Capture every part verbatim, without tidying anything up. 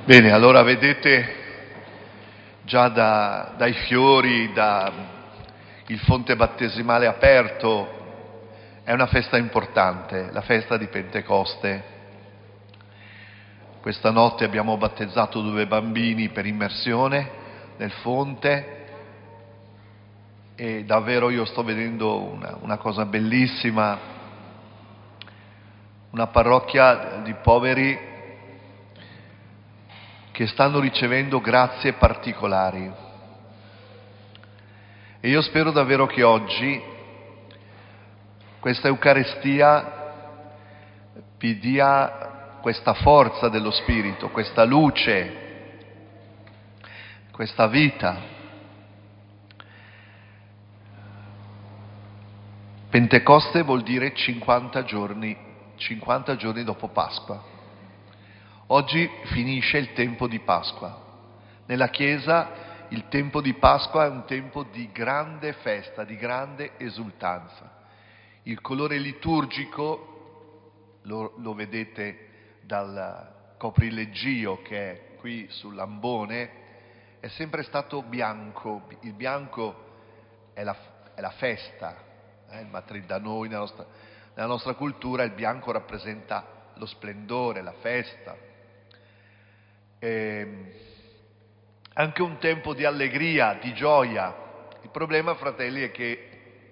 Bene, allora vedete già da, dai fiori, da il fonte battesimale aperto, è una festa importante, la festa di Pentecoste. Questa notte abbiamo battezzato due bambini per immersione nel fonte e davvero io sto vedendo una, una cosa bellissima, una parrocchia di poveri che stanno ricevendo grazie particolari. E io spero davvero che oggi questa Eucaristia vi dia questa forza dello Spirito, questa luce, questa vita. Pentecoste vuol dire cinquanta giorni, cinquanta giorni dopo Pasqua. Oggi finisce il tempo di Pasqua. Nella Chiesa il tempo di Pasqua è un tempo di grande festa, di grande esultanza. Il colore liturgico, lo, lo vedete dal coprileggio che è qui sull'ambone, è sempre stato bianco. Il bianco è la, è la festa, eh? Il matri- da noi, nella nostra, nella nostra cultura, il bianco rappresenta lo splendore, la festa. Eh, anche un tempo di allegria, di gioia. Il problema, fratelli, è che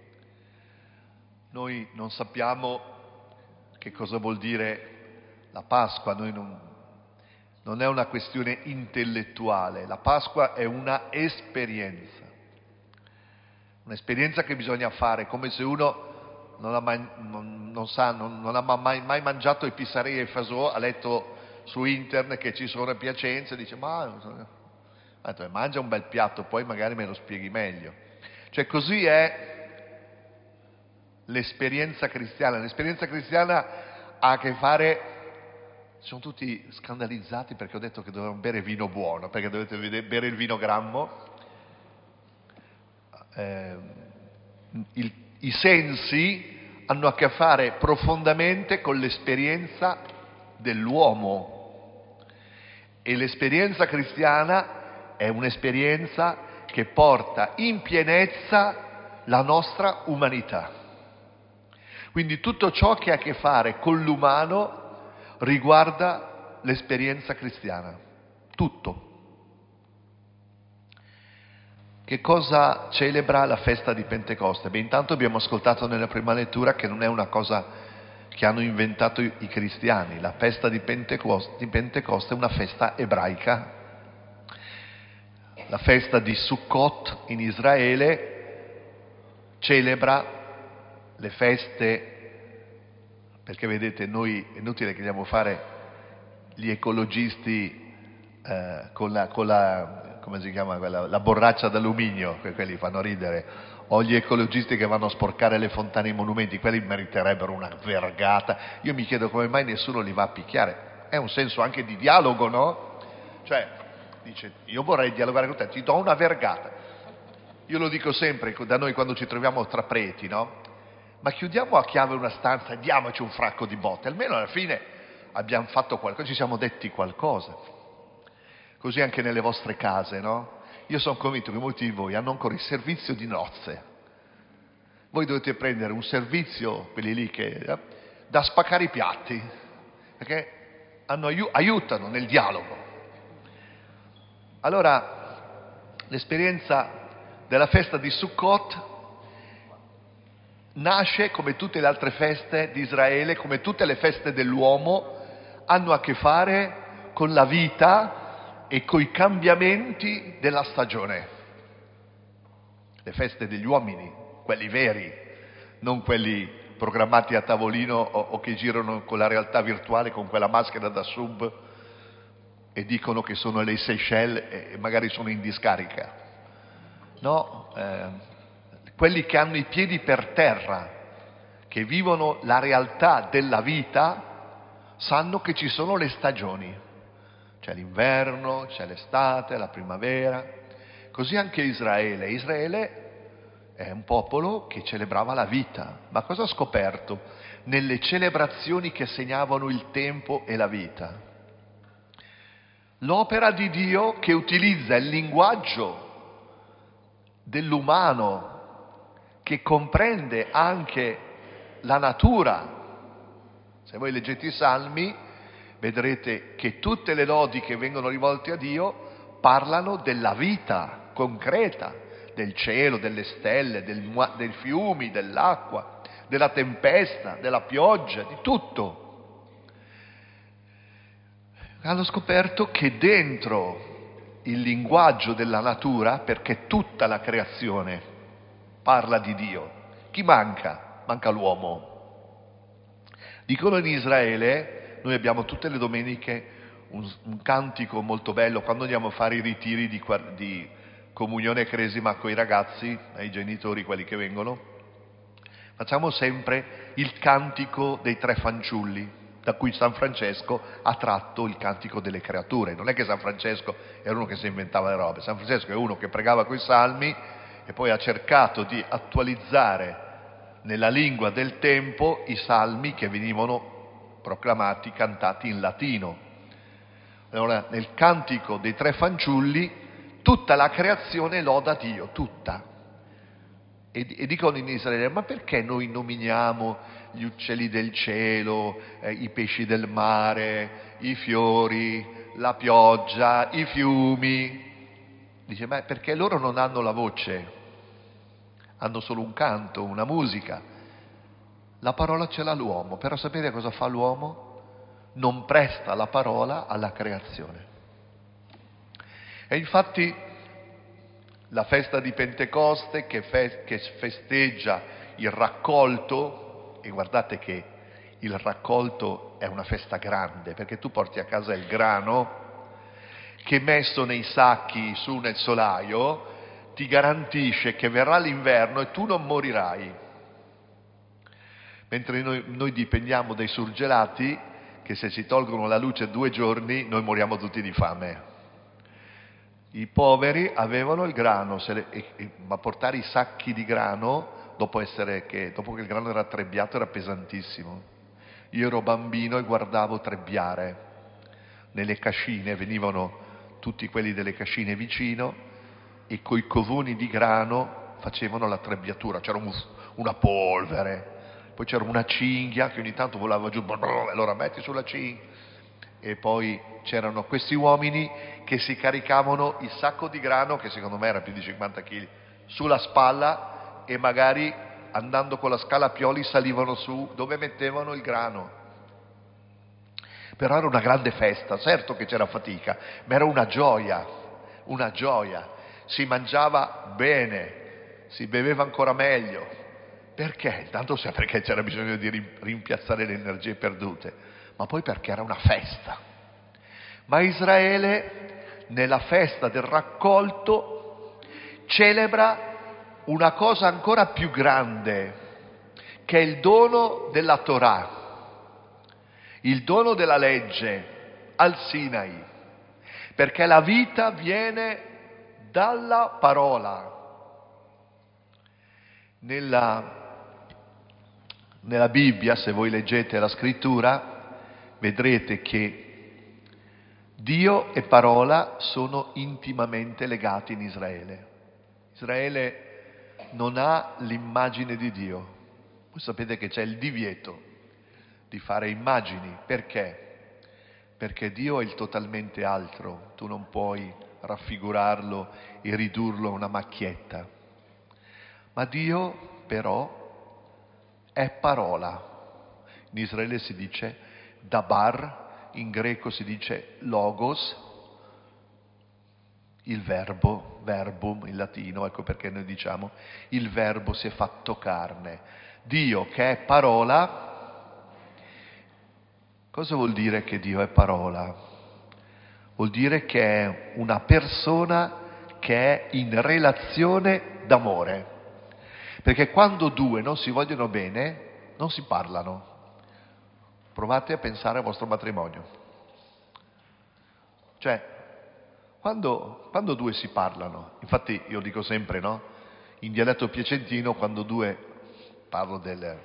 noi non sappiamo che cosa vuol dire la Pasqua, noi non, non è una questione intellettuale, la Pasqua è una esperienza, un'esperienza che bisogna fare, come se uno non ha mai, non, non sa, non, non ha mai, mai mangiato i pisarei e i fasò, ha letto su internet che ci sono a Piacenza e dice ma mangia un bel piatto, poi magari me lo spieghi meglio. Cioè così è l'esperienza cristiana. L'esperienza cristiana ha a che fare, sono tutti scandalizzati perché ho detto che dovevano bere vino buono, perché dovete vedere, bere il vino grammo. Eh, il, i sensi hanno a che fare profondamente con l'esperienza dell'uomo. E l'esperienza cristiana è un'esperienza che porta in pienezza la nostra umanità. Quindi tutto ciò che ha a che fare con l'umano riguarda l'esperienza cristiana. Tutto. Che cosa celebra la festa di Pentecoste? Beh, intanto abbiamo ascoltato nella prima lettura che non è una cosa che hanno inventato i cristiani. La festa di Pentecoste, di Pentecoste è una festa ebraica. La festa di Sukkot in Israele celebra le feste, perché vedete noi è inutile che andiamo a fare gli ecologisti eh, con la, con la, come si chiama, quella, la borraccia d'alluminio, che quelli fanno ridere, o gli ecologisti che vanno a sporcare le fontane e i monumenti, quelli meriterebbero una vergata. Io mi chiedo come mai nessuno li va a picchiare. È un senso anche di dialogo, no? Cioè, dice, io vorrei dialogare con te, ti do una vergata. Io lo dico sempre, da noi quando ci troviamo tra preti, no? Ma chiudiamo a chiave una stanza e diamoci un fracco di botte, almeno alla fine abbiamo fatto qualcosa, ci siamo detti qualcosa. Così anche nelle vostre case, no? Io sono convinto che molti di voi hanno ancora il servizio di nozze. Voi dovete prendere un servizio, quelli lì che eh, da spaccare i piatti, perché hanno, aiutano nel dialogo. Allora, l'esperienza della festa di Sukkot nasce come tutte le altre feste di Israele, come tutte le feste dell'uomo, hanno a che fare con la vita e coi cambiamenti della stagione. Le feste degli uomini, quelli veri, non quelli programmati a tavolino o, o che girano con la realtà virtuale, con quella maschera da sub e dicono che sono le Seychelles e magari sono in discarica. No, eh, quelli che hanno i piedi per terra, che vivono la realtà della vita, sanno che ci sono le stagioni. C'è l'inverno, c'è l'estate, la primavera. Così anche Israele. Israele è un popolo che celebrava la vita. Ma cosa ha scoperto nelle celebrazioni che segnavano il tempo e la vita? L'opera di Dio che utilizza il linguaggio dell'umano, che comprende anche la natura. Se voi leggete i Salmi, vedrete che tutte le lodi che vengono rivolte a Dio parlano della vita concreta, del cielo, delle stelle, del, dei fiumi, dell'acqua, della tempesta, della pioggia, di tutto. Hanno scoperto che dentro il linguaggio della natura, perché tutta la creazione parla di Dio, chi manca? Manca l'uomo. Dicono in Israele, noi abbiamo tutte le domeniche un, un cantico molto bello, quando andiamo a fare i ritiri di, di comunione e cresima con i ragazzi, ai genitori, quelli che vengono, facciamo sempre il cantico dei tre fanciulli, da cui San Francesco ha tratto il cantico delle creature. Non è che San Francesco era uno che si inventava le robe, San Francesco è uno che pregava coi salmi e poi ha cercato di attualizzare nella lingua del tempo i salmi che venivano proclamati, cantati in latino. Allora, nel cantico dei tre fanciulli, tutta la creazione loda Dio, tutta. E, e dicono in Israele, ma perché noi nominiamo gli uccelli del cielo, eh, i pesci del mare, i fiori, la pioggia, i fiumi? Dice, ma perché loro non hanno la voce, hanno solo un canto, una musica. La parola ce l'ha l'uomo, però sapete cosa fa l'uomo? Non presta la parola alla creazione. E infatti la festa di Pentecoste che, fe- che festeggia il raccolto, e guardate che il raccolto è una festa grande, perché tu porti a casa il grano che messo nei sacchi su nel solaio ti garantisce che verrà l'inverno e tu non morirai. Mentre noi, noi dipendiamo dai surgelati, che se si tolgono la luce due giorni noi moriamo tutti di fame. I poveri avevano il grano, se le, e, e, ma portare i sacchi di grano, dopo, essere che, dopo che il grano era trebbiato, era pesantissimo. Io ero bambino e guardavo trebbiare. Nelle cascine venivano tutti quelli delle cascine vicino e coi covoni di grano facevano la trebbiatura, c'era un, una polvere, poi c'era una cinghia che ogni tanto volava giù, allora metti sulla cinghia. E poi c'erano questi uomini che si caricavano il sacco di grano, che secondo me era più di cinquanta chili, sulla spalla e magari andando con la scala a pioli salivano su dove mettevano il grano. Però era una grande festa, certo che c'era fatica, ma era una gioia, una gioia. Si mangiava bene, si beveva ancora meglio. Perché? Intanto perché c'era bisogno di rimpiazzare le energie perdute, ma poi perché era una festa. Ma Israele, nella festa del raccolto, celebra una cosa ancora più grande, che è il dono della Torah, il dono della legge al Sinai, perché la vita viene dalla parola. Nella Nella Bibbia, se voi leggete la scrittura, vedrete che Dio e parola sono intimamente legati in Israele. Israele non ha l'immagine di Dio. Voi sapete che c'è il divieto di fare immagini. Perché? Perché Dio è il totalmente altro. Tu non puoi raffigurarlo e ridurlo a una macchietta. Ma Dio, però, è parola. In Israele si dice dabar, in greco si dice logos, il verbo, verbum in latino, ecco perché noi diciamo il verbo si è fatto carne. Dio che è parola, cosa vuol dire che Dio è parola? Vuol dire che è una persona che è in relazione d'amore. Perché quando due non si vogliono bene, non si parlano. Provate a pensare al vostro matrimonio. Cioè, quando, quando due si parlano, infatti io dico sempre, no? In dialetto piacentino, quando due, parlo del,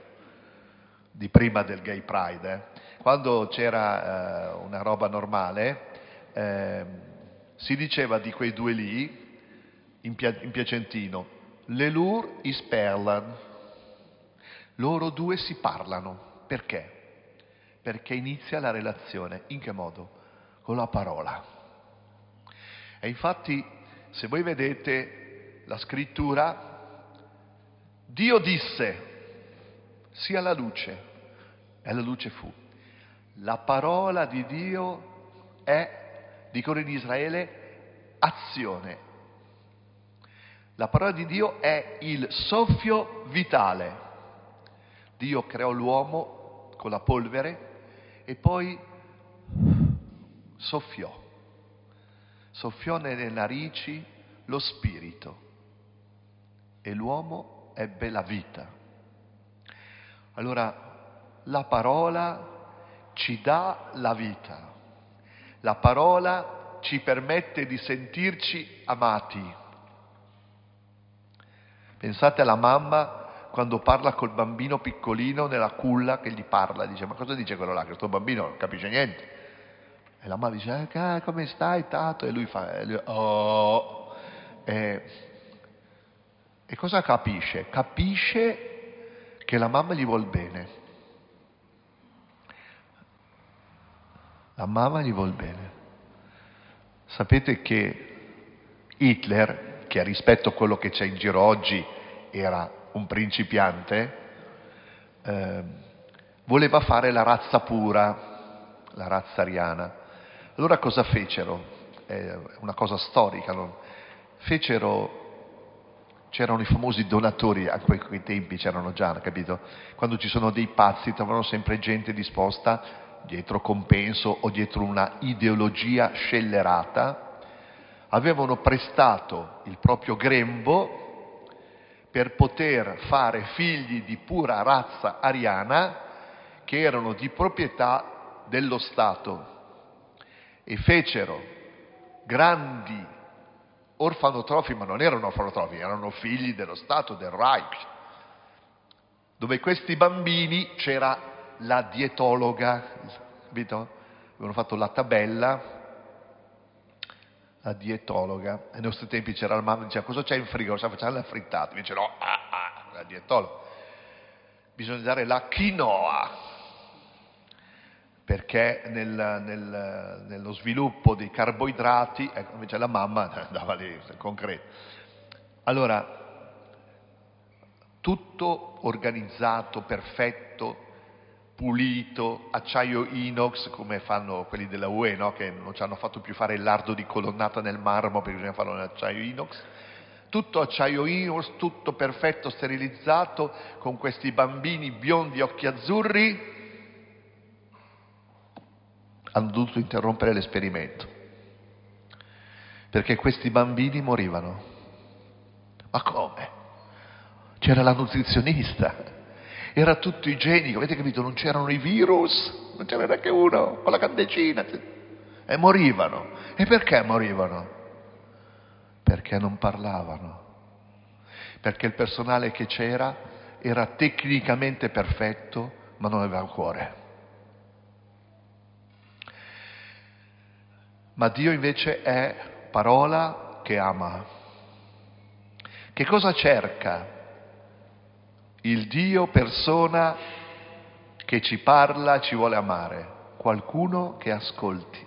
di prima del Gay Pride, eh? Quando c'era eh, una roba normale, eh, si diceva di quei due lì, in, pia- in piacentino, le lur isperlan, loro due si parlano. Perché? Perché inizia la relazione. In che modo? Con la parola. E infatti, se voi vedete la scrittura, Dio disse, sia la luce, e la luce fu. La parola di Dio è, dicono in Israele, azione. La parola di Dio è il soffio vitale. Dio creò l'uomo con la polvere e poi soffiò. Soffiò nelle narici lo spirito e l'uomo ebbe la vita. Allora, la parola ci dà la vita, la parola ci permette di sentirci amati. Pensate alla mamma quando parla col bambino piccolino nella culla che gli parla, dice: ma cosa dice quello là? Che questo bambino non capisce niente. E la mamma dice: eh, come stai, Tato? E lui fa: e lui, oh. E, e cosa capisce? Capisce che la mamma gli vuol bene. La mamma gli vuol bene. Sapete che Hitler, che rispetto a quello che c'è in giro oggi era un principiante, eh, voleva fare la razza pura, la razza ariana. Allora cosa fecero? È una cosa storica, no? Fecero, c'erano i famosi donatori, a quei, quei tempi c'erano già, capito? Quando ci sono dei pazzi trovano sempre gente disposta, dietro compenso o dietro una ideologia scellerata, avevano prestato il proprio grembo per poter fare figli di pura razza ariana che erano di proprietà dello Stato e fecero grandi orfanotrofi, ma non erano orfanotrofi, erano figli dello Stato, del Reich, dove questi bambini c'era la dietologa, capito? Avevano fatto la tabella, la dietologa, e nei nostri tempi c'era la mamma, diceva: cosa c'è in frigo? Facciamo la frittata. Invece no, ah, ah, la dietologa. Bisogna dare la quinoa, perché nel, nel, nello sviluppo dei carboidrati, ecco, invece la mamma dava lì, concreto. Allora, tutto organizzato, perfetto, pulito, acciaio inox, come fanno quelli della U E, no? Che non ci hanno fatto più fare il lardo di colonnata nel marmo perché bisogna farlo nell'acciaio inox. Tutto acciaio inox, tutto perfetto, sterilizzato, con questi bambini biondi, occhi azzurri. Hanno dovuto interrompere l'esperimento perché questi bambini morivano. Ma come? C'era la nutrizionista, era tutto igienico, avete capito? Non c'erano i virus, non c'era neanche uno con la candeggina, e morivano. E perché morivano? Perché non parlavano, perché il personale che c'era era tecnicamente perfetto, ma non aveva cuore. Ma Dio invece è parola che ama. Che cosa cerca il Dio persona che ci parla, ci vuole amare? Qualcuno che ascolti.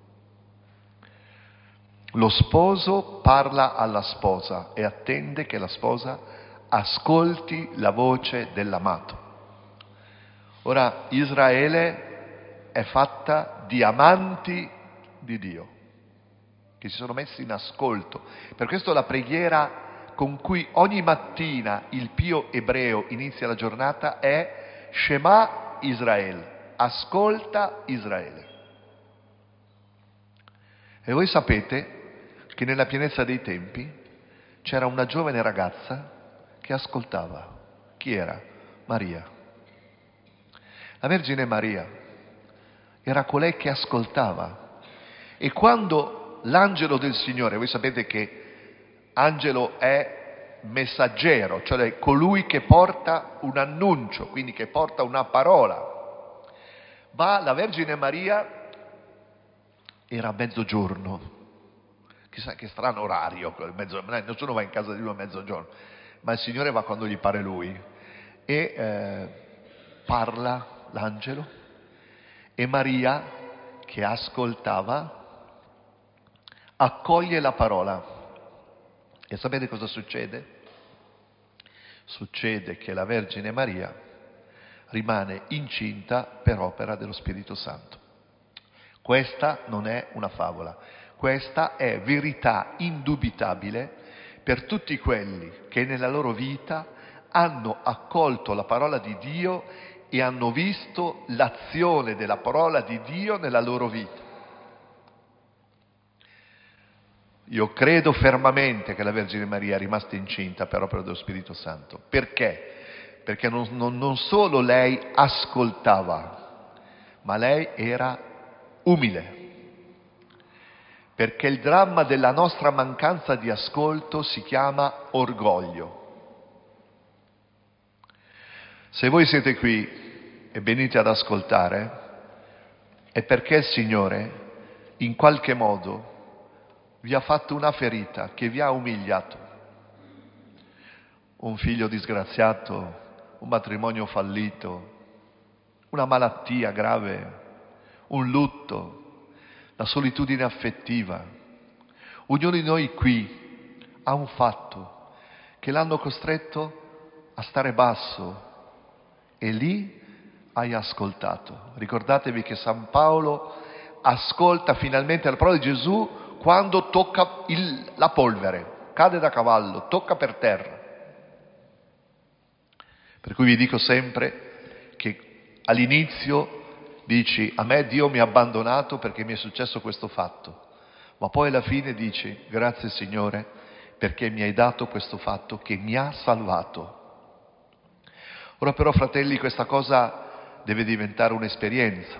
Lo sposo parla alla sposa e attende che la sposa ascolti la voce dell'amato. Ora, Israele è fatta di amanti di Dio, che si sono messi in ascolto. Per questo la preghiera con cui ogni mattina il pio ebreo inizia la giornata è Shema Israele, ascolta Israele. E voi sapete che nella pienezza dei tempi c'era una giovane ragazza che ascoltava. Chi era? Maria. La Vergine Maria era colei che ascoltava. E quando l'angelo del Signore, voi sapete che angelo è messaggero, cioè colui che porta un annuncio, quindi che porta una parola, va la Vergine Maria Era mezzogiorno, chissà che strano orario, mezzo, nessuno va in casa di lui a mezzogiorno, ma il Signore va quando gli pare Lui, e eh, parla l'angelo, e Maria, che ascoltava, accoglie la parola. E sapete cosa succede? Succede che la Vergine Maria rimane incinta per opera dello Spirito Santo. Questa non è una favola, questa è verità indubitabile per tutti quelli che nella loro vita hanno accolto la parola di Dio e hanno visto l'azione della parola di Dio nella loro vita. Io credo fermamente che la Vergine Maria è rimasta incinta per opera dello Spirito Santo. Perché? Perché non, non, non solo lei ascoltava, ma lei era umile. Perché il dramma della nostra mancanza di ascolto si chiama orgoglio. Se voi siete qui e venite ad ascoltare, è perché il Signore, in qualche modo, vi ha fatto una ferita che vi ha umiliato. Un figlio disgraziato, un matrimonio fallito, una malattia grave, un lutto, la solitudine affettiva. Ognuno di noi qui ha un fatto che l'hanno costretto a stare basso e lì hai ascoltato. Ricordatevi che San Paolo ascolta finalmente la parola di Gesù quando tocca il, la polvere, cade da cavallo, tocca per terra. Per cui vi dico sempre che all'inizio dici: a me Dio mi ha abbandonato perché mi è successo questo fatto, ma poi alla fine dici: grazie Signore perché mi hai dato questo fatto che mi ha salvato. Ora però, fratelli, questa cosa deve diventare un'esperienza.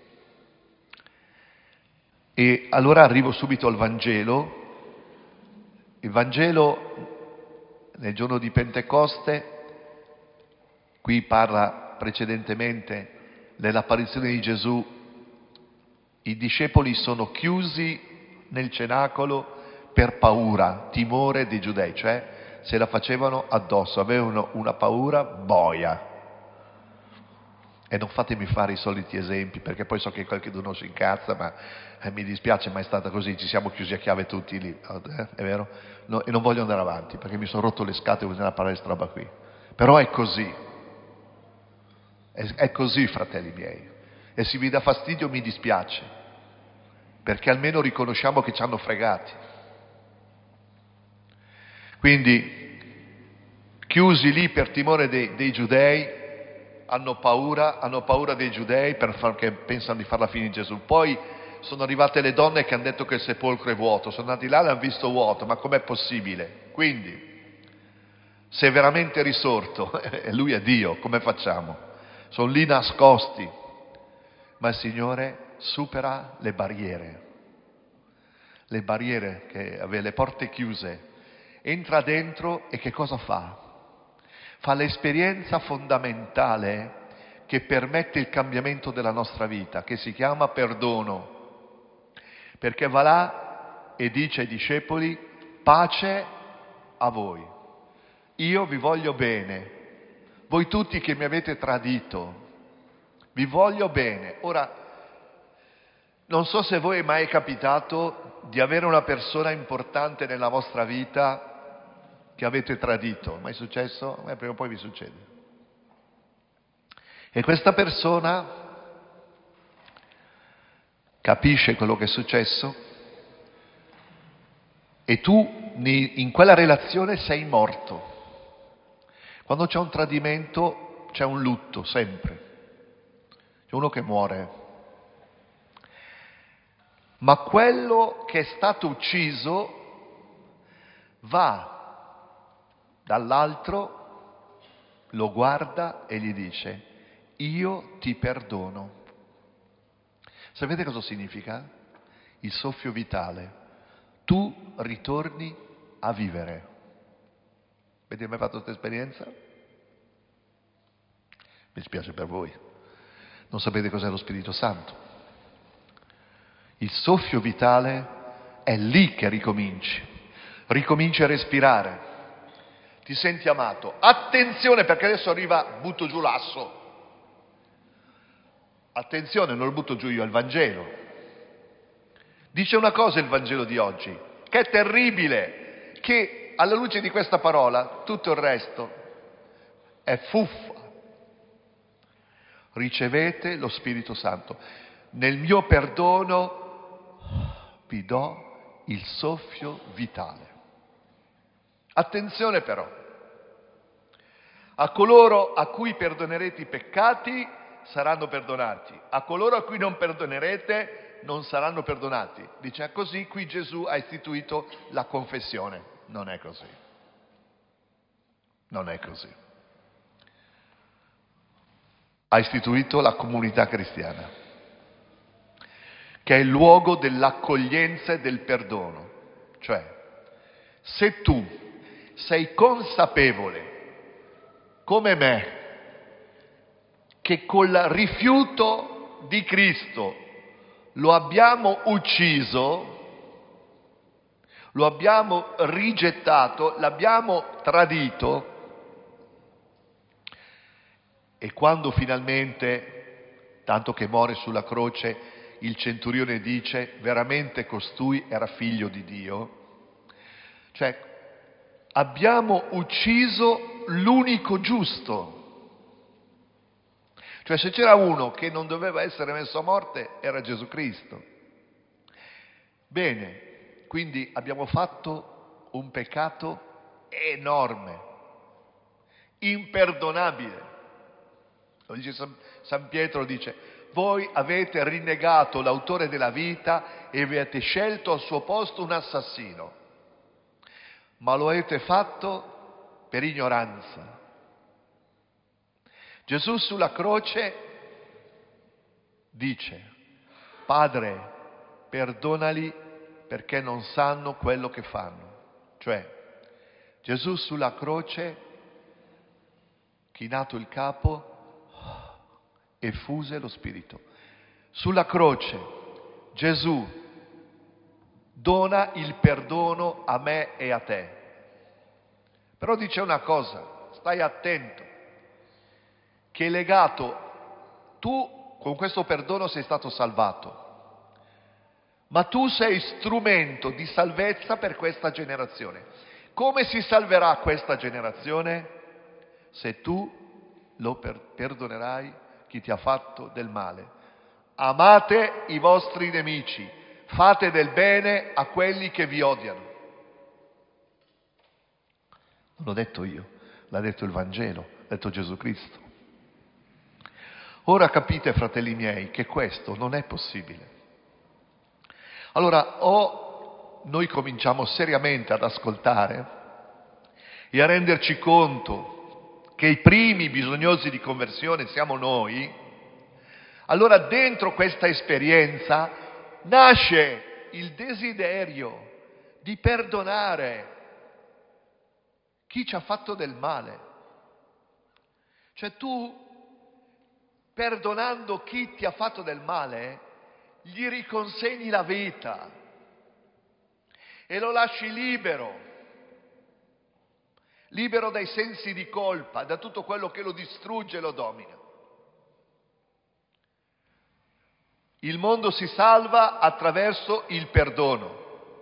E allora arrivo subito al Vangelo. Il Vangelo nel giorno di Pentecoste, qui parla precedentemente dell'apparizione di Gesù, i discepoli sono chiusi nel cenacolo per paura, timore dei giudei, cioè se la facevano addosso, avevano una paura boia. E non fatemi fare i soliti esempi, perché poi so che qualcuno si incazza, ma eh, mi dispiace, ma è stata così, ci siamo chiusi a chiave tutti lì, eh, è vero? No, e non voglio andare avanti, perché mi sono rotto le scatole e bisogna parlare questa roba qui. Però è così, è, è così, fratelli miei. E se vi dà fastidio mi dispiace, perché almeno riconosciamo che ci hanno fregati. Quindi, chiusi lì per timore dei, dei giudei, hanno paura, hanno paura dei giudei perché pensano di far la fine di Gesù. Poi sono arrivate le donne che hanno detto che il sepolcro è vuoto, sono andati là e l'hanno visto vuoto, ma com'è possibile? Quindi, se è veramente risorto, e lui è Dio, come facciamo? Sono lì nascosti, ma il Signore supera le barriere, le barriere che aveva le porte chiuse, entra dentro e che cosa fa? Fa l'esperienza fondamentale che permette il cambiamento della nostra vita, che si chiama perdono, perché va là e dice ai discepoli: pace a voi, io vi voglio bene, voi tutti che mi avete tradito, vi voglio bene. Ora, non so se voi è mai capitato di avere una persona importante nella vostra vita che avete tradito. Mai successo? Eh, prima o poi vi succede. E questa persona capisce quello che è successo e tu in quella relazione sei morto. Quando c'è un tradimento c'è un lutto, sempre. C'è uno che muore. Ma quello che è stato ucciso va dall'altro, lo guarda e gli dice: io ti perdono. Sapete cosa significa? Il soffio vitale. Tu ritorni a vivere. Avete mai fatto questa esperienza? Mi spiace per voi. Non sapete cos'è lo Spirito Santo. Il soffio vitale è lì che ricominci, ricominci a respirare, ti senti amato. Attenzione, perché adesso arriva, butto giù l'asso. Attenzione, non lo butto giù io, è il Vangelo. Dice una cosa il Vangelo di oggi, che è terribile, che alla luce di questa parola tutto il resto è fuffa. Ricevete lo Spirito Santo. Nel mio perdono vi do il soffio vitale. Attenzione però, a coloro a cui perdonerete i peccati saranno perdonati, a coloro a cui non perdonerete non saranno perdonati. Dice così, qui Gesù ha istituito la confessione. Non è così. Non è così. Ha istituito la comunità cristiana, che è il luogo dell'accoglienza e del perdono. Cioè, se tu sei consapevole, come me, che col rifiuto di Cristo lo abbiamo ucciso, lo abbiamo rigettato, l'abbiamo tradito, e quando finalmente, tanto che muore sulla croce, il centurione dice veramente costui era figlio di Dio, cioè abbiamo ucciso l'unico giusto. Cioè se c'era uno che non doveva essere messo a morte era Gesù Cristo. Bene, quindi abbiamo fatto un peccato enorme, imperdonabile. Lo dice San, San Pietro, dice: voi avete rinnegato l'autore della vita e avete scelto al suo posto un assassino, ma lo avete fatto per ignoranza. Gesù sulla croce dice: Padre, perdonali perché non sanno quello che fanno. Cioè, Gesù sulla croce, chinato il capo, effuse lo Spirito. Sulla croce Gesù dona il perdono a me e a te. Però dice una cosa, stai attento, che è legato, tu con questo perdono sei stato salvato, ma tu sei strumento di salvezza per questa generazione. Come si salverà questa generazione? Se tu lo per- perdonerai chi ti ha fatto del male. Amate i vostri nemici, fate del bene a quelli che vi odiano. Non l'ho detto io, l'ha detto il Vangelo, l'ha detto Gesù Cristo. Ora capite, fratelli miei, che questo non è possibile. Allora, o noi cominciamo seriamente ad ascoltare e a renderci conto che i primi bisognosi di conversione siamo noi, allora dentro questa esperienza nasce il desiderio di perdonare chi ci ha fatto del male. Cioè tu, perdonando chi ti ha fatto del male, gli riconsegni la vita e lo lasci libero, libero dai sensi di colpa, da tutto quello che lo distrugge e lo domina. Il mondo si salva attraverso il perdono.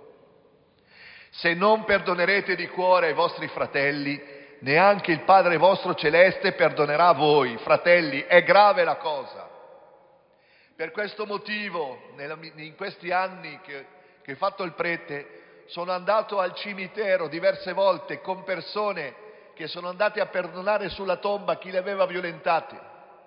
Se non perdonerete di cuore ai vostri fratelli, neanche il Padre vostro celeste perdonerà a voi. Fratelli, è grave la cosa. Per questo motivo, in questi anni che, che ho fatto il prete, sono andato al cimitero diverse volte con persone che sono andate a perdonare sulla tomba chi li aveva violentati.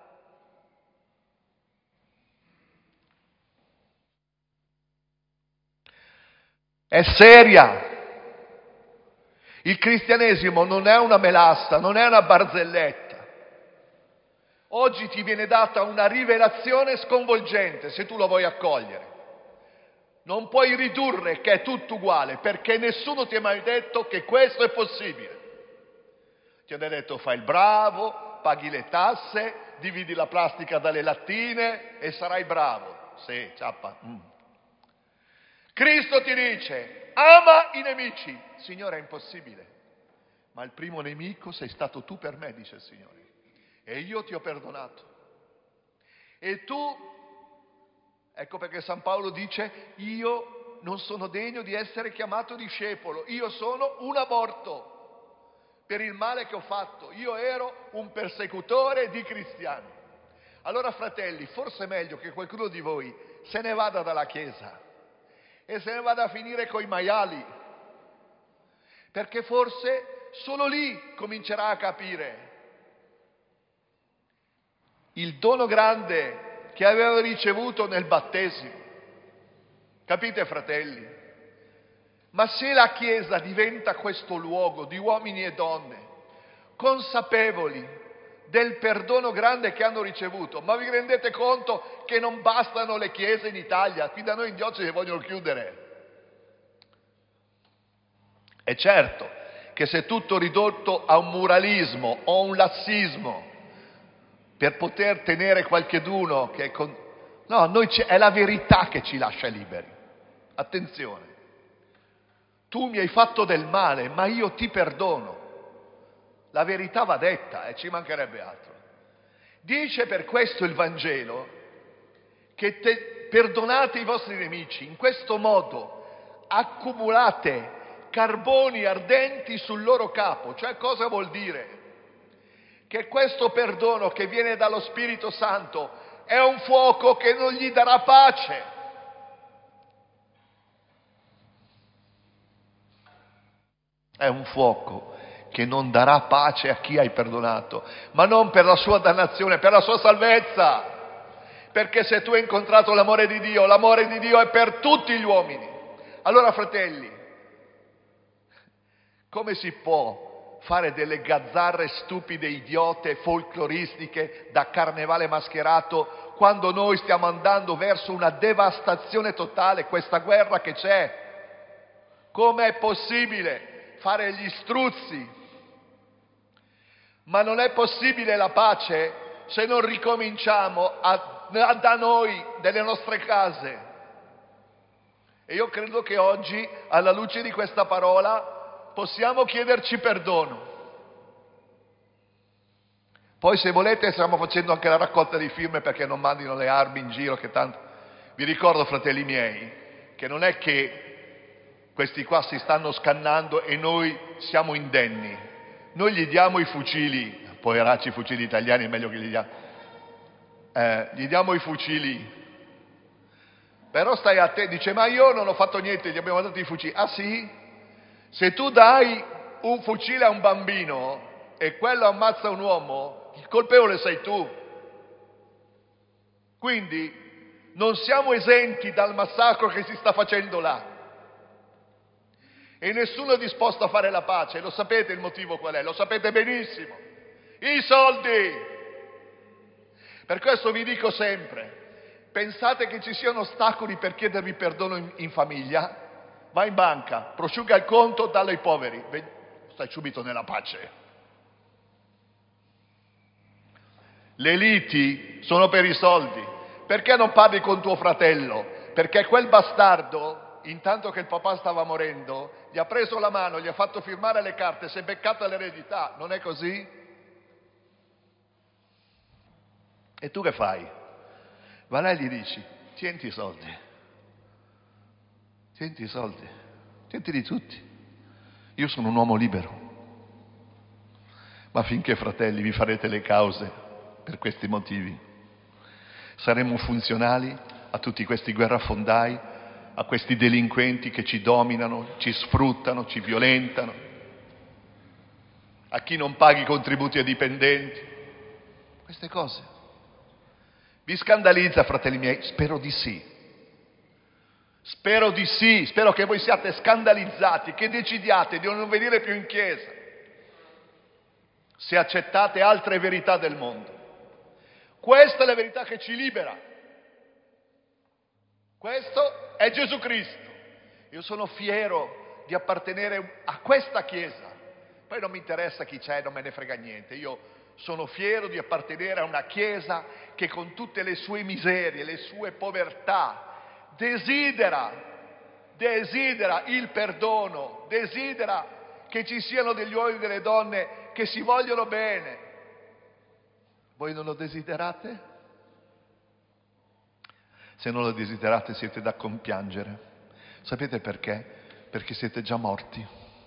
È seria. Il cristianesimo non è una melassa, non è una barzelletta. Oggi ti viene data una rivelazione sconvolgente se tu la vuoi accogliere. Non puoi ridurre che è tutto uguale, perché nessuno ti ha mai detto che questo è possibile. Ti hanno detto fai il bravo, paghi le tasse, dividi la plastica dalle lattine e sarai bravo. Sì, ciappa. Mm. Cristo ti dice, ama i nemici. Signore, è impossibile. Ma il primo nemico sei stato tu per me, dice il Signore. E io ti ho perdonato. E tu, ecco perché San Paolo dice, io non sono degno di essere chiamato discepolo, io sono un aborto per il male che ho fatto, io ero un persecutore di cristiani. Allora fratelli, forse è meglio che qualcuno di voi se ne vada dalla Chiesa e se ne vada a finire coi maiali, perché forse solo lì comincerà a capire il dono grande che aveva ricevuto nel battesimo. Capite, fratelli? Ma se la Chiesa diventa questo luogo di uomini e donne consapevoli del perdono grande che hanno ricevuto, ma vi rendete conto che non bastano le chiese in Italia? Qui da noi in diocesi vogliono chiudere. È certo che se è tutto ridotto a un muralismo o un lassismo per poter tenere qualcheduno che è con... No, noi è la verità che ci lascia liberi. Attenzione. Tu mi hai fatto del male, ma io ti perdono. La verità va detta e ci mancherebbe altro. Dice per questo il Vangelo che te, perdonate i vostri nemici, in questo modo accumulate carboni ardenti sul loro capo. Cioè, cosa vuol dire? Che questo perdono che viene dallo Spirito Santo è un fuoco che non gli darà pace. È un fuoco che non darà pace a chi hai perdonato, ma non per la sua dannazione, per la sua salvezza. Perché se tu hai incontrato l'amore di Dio, l'amore di Dio è per tutti gli uomini. Allora, fratelli, come si può fare delle gazzarre stupide, idiote, folcloristiche da carnevale mascherato quando noi stiamo andando verso una devastazione totale, questa guerra che c'è? Com'è possibile fare gli struzzi? Ma non è possibile la pace se non ricominciamo a, a, da noi, delle nostre case. E io credo che oggi, alla luce di questa parola, possiamo chiederci perdono. Poi se volete stiamo facendo anche la raccolta di firme perché non mandino le armi in giro, che tanto... Vi ricordo, fratelli miei, che non è che questi qua si stanno scannando e noi siamo indenni. Noi gli diamo i fucili, poveracci i fucili italiani, è meglio che gli diamo, eh, gli diamo i fucili. Però stai a te, dice, ma io non ho fatto niente, gli abbiamo dato i fucili. Ah sì? Se tu dai un fucile a un bambino e quello ammazza un uomo, il colpevole sei tu. Quindi non siamo esenti dal massacro che si sta facendo là. E nessuno è disposto a fare la pace. Lo sapete il motivo qual è? Lo sapete benissimo. I soldi! Per questo vi dico sempre, pensate che ci siano ostacoli per chiedervi perdono in, in famiglia? Vai in banca, prosciuga il conto, dallo ai poveri. Stai subito nella pace. Le liti sono per i soldi. Perché non parli con tuo fratello? Perché quel bastardo, intanto che il papà stava morendo, gli ha preso la mano, gli ha fatto firmare le carte, si è beccata l'eredità. Non è così? E tu che fai? Va là e gli dici, tienti i soldi. Tienti i soldi. Tientili tutti. Io sono un uomo libero. Ma finché, fratelli, vi farete le cause per questi motivi, saremo funzionali a tutti questi guerrafondai, a questi delinquenti che ci dominano, ci sfruttano, ci violentano, a chi non paga i contributi ai dipendenti. Queste cose vi scandalizza, fratelli miei? Spero di sì. Spero di sì, spero che voi siate scandalizzati, che decidiate di non venire più in chiesa se accettate altre verità del mondo. Questa è la verità che ci libera. Questo è Gesù Cristo. Io sono fiero di appartenere a questa Chiesa. Poi non mi interessa chi c'è, non me ne frega niente. Io sono fiero di appartenere a una Chiesa che con tutte le sue miserie, le sue povertà, desidera desidera il perdono, desidera che ci siano degli uomini e delle donne che si vogliono bene. Voi non lo desiderate? Se non lo desiderate siete da compiangere. Sapete perché? Perché siete già morti.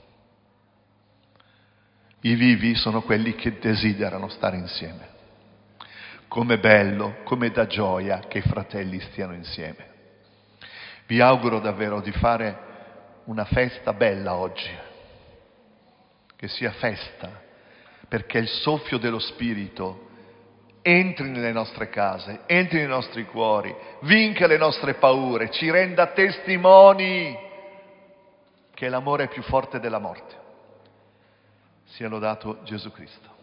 I vivi sono quelli che desiderano stare insieme. Com'è bello, come dà gioia che i fratelli stiano insieme. Vi auguro davvero di fare una festa bella oggi, che sia festa, perché il soffio dello Spirito entri nelle nostre case, entri nei nostri cuori, vinca le nostre paure, ci renda testimoni che l'amore è più forte della morte. Sia lodato Gesù Cristo.